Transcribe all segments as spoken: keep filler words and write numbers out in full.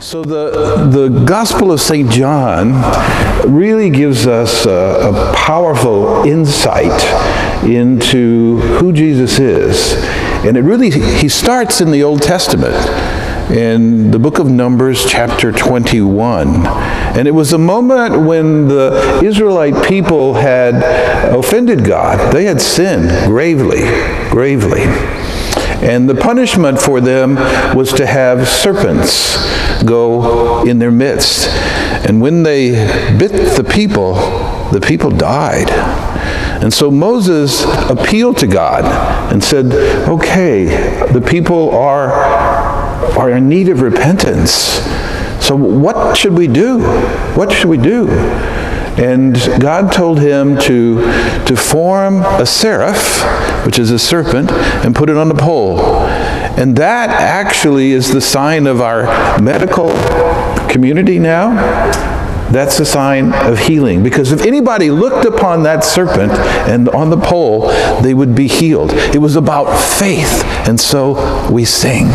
So the, the Gospel of Saint John really gives us a, a powerful insight into who Jesus is. And it really, he starts in the Old Testament, in the book of Numbers, chapter twenty-one. And it was a moment when the Israelite people had offended God. They had sinned gravely, gravely. And the punishment for them was to have serpents go in their midst. And when they bit the people, the people died. And so Moses appealed to God and said, okay, the people are, are in need of repentance. So what should we do? What should we do? And God told him to, to form a seraph, which is a serpent, and put it on the pole. And that actually is the sign of our medical community now. That's a sign of healing. Because if anybody looked upon that serpent and on the pole, they would be healed. It was about faith. And so we sing.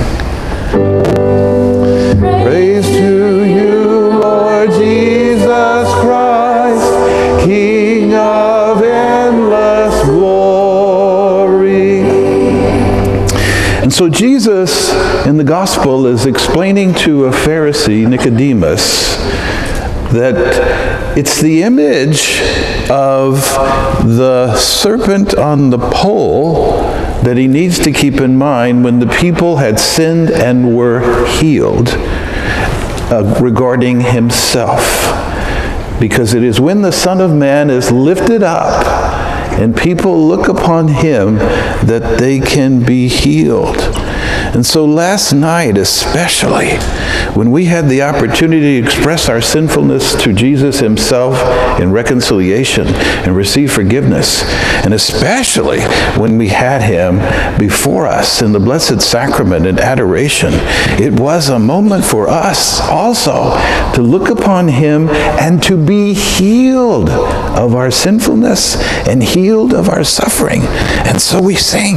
Praise to you, Lord Jesus Christ, King of endless glory. And so Jesus in the gospel is explaining to a Pharisee, Nicodemus, that it's the image of the serpent on the pole that he needs to keep in mind when the people had sinned and were healed uh, regarding himself. Because it is when the Son of Man is lifted up and people look upon him that they can be healed. And so last night especially, when we had the opportunity to express our sinfulness to Jesus himself in reconciliation and receive forgiveness, and especially when we had him before us in the Blessed Sacrament and adoration, it was a moment for us also to look upon him and to be healed of our sinfulness and healed of our suffering. And so we sing.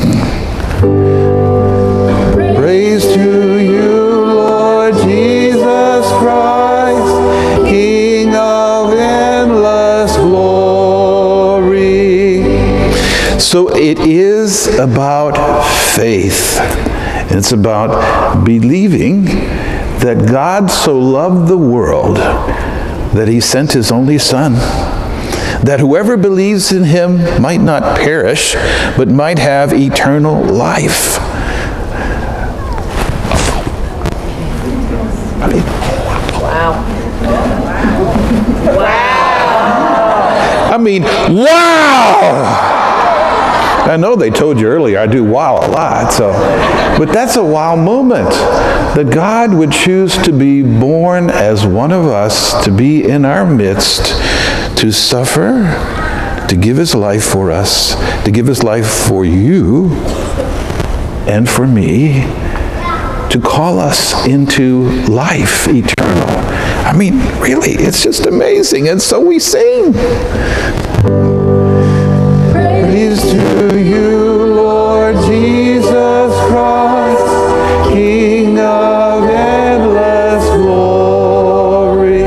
Praise to you, Lord Jesus Christ, King of endless glory. So it is about faith. It's about believing that God so loved the world that he sent his only Son, that whoever believes in him might not perish, but might have eternal life. Wow. Wow. I mean, wow! I know they told you earlier I do wow a lot, so, but that's a wow moment. That God would choose to be born as one of us, to be in our midst, to suffer, to give his life for us, to give his life for you and for me, to call us into life eternal. I mean, really, it's just amazing. And so we sing. Praise to you, Lord Jesus Christ, King of endless glory.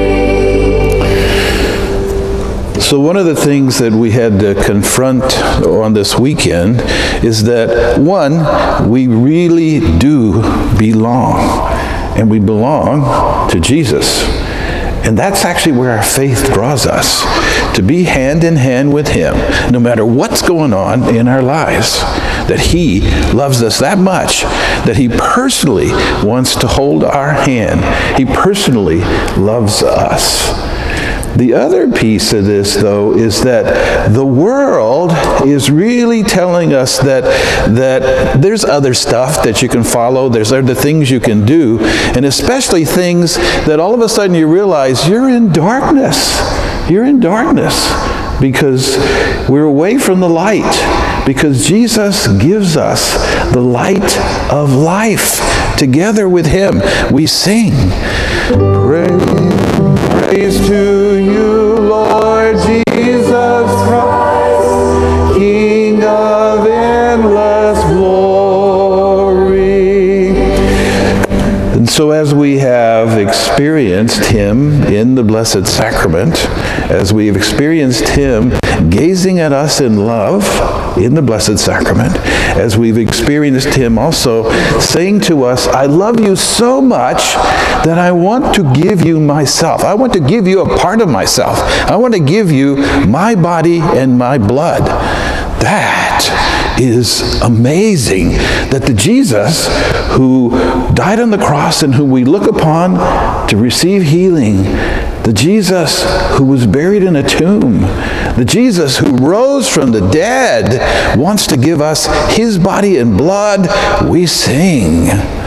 So one of the things that we had to confront on this weekend is that, one, we really do belong. And we belong to Jesus. And that's actually where our faith draws us, to be hand in hand with him, no matter what's going on in our lives. That he loves us that much, that he personally wants to hold our hand. He personally loves us. The other piece of this, though, is that the world is really telling us that, that there's other stuff that you can follow, there's other things you can do, and especially things that all of a sudden you realize you're in darkness. You're in darkness because we're away from the light, because Jesus gives us the light of life. Together with him, we sing. Praise. Praise to you, Lord Jesus Christ, King of endless glory. And so as we have have experienced him in the Blessed Sacrament, as we have experienced him gazing at us in love in the Blessed Sacrament, as we've experienced him also saying to us, I love you so much that I want to give you myself. I want to give you a part of myself. I want to give you my body and my blood. That is amazing, that the Jesus who died on the cross and who we look upon to receive healing, the Jesus who was buried in a tomb, the Jesus who rose from the dead, wants to give us his body and blood. We sing.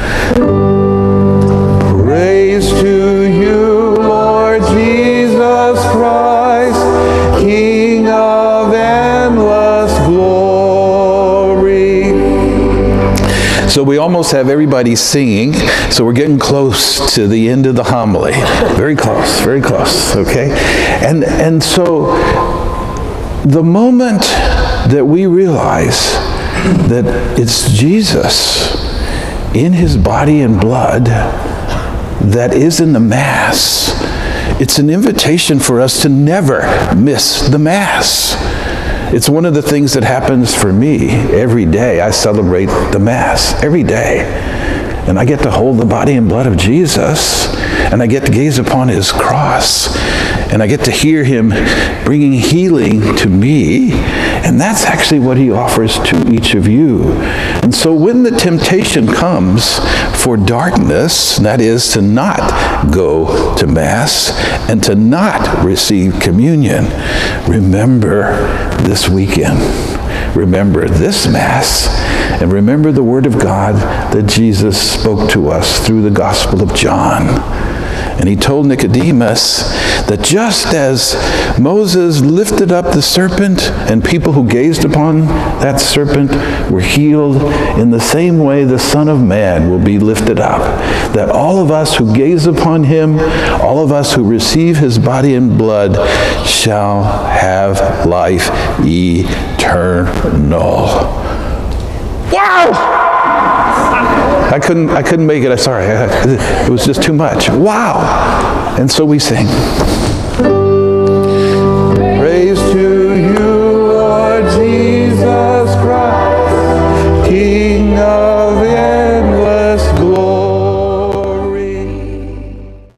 Praise to you, Lord Jesus Christ, King of endless glory. So we almost have everybody singing, so we're getting close to the end of the homily. Very close, very close, okay? And, and so the moment that we realize that it's Jesus in his body and blood that is in the Mass, it's an invitation for us to never miss the Mass. It's one of the things that happens for me every day. I celebrate the Mass every day. And I get to hold the body and blood of Jesus, and I get to gaze upon his cross, and I get to hear him bringing healing to me, and that's actually what he offers to each of you. And so when the temptation comes for darkness, that is to not go to Mass and to not receive communion, remember this weekend. Remember this Mass, and remember the Word of God that Jesus spoke to us through the Gospel of John. And he told Nicodemus that just as Moses lifted up the serpent and people who gazed upon that serpent were healed, in the same way the Son of Man will be lifted up. That all of us who gaze upon him, all of us who receive his body and blood, shall have life eternal. Wow! I couldn't, I couldn't make it. I'm sorry. It was just too much. Wow! And so we sing.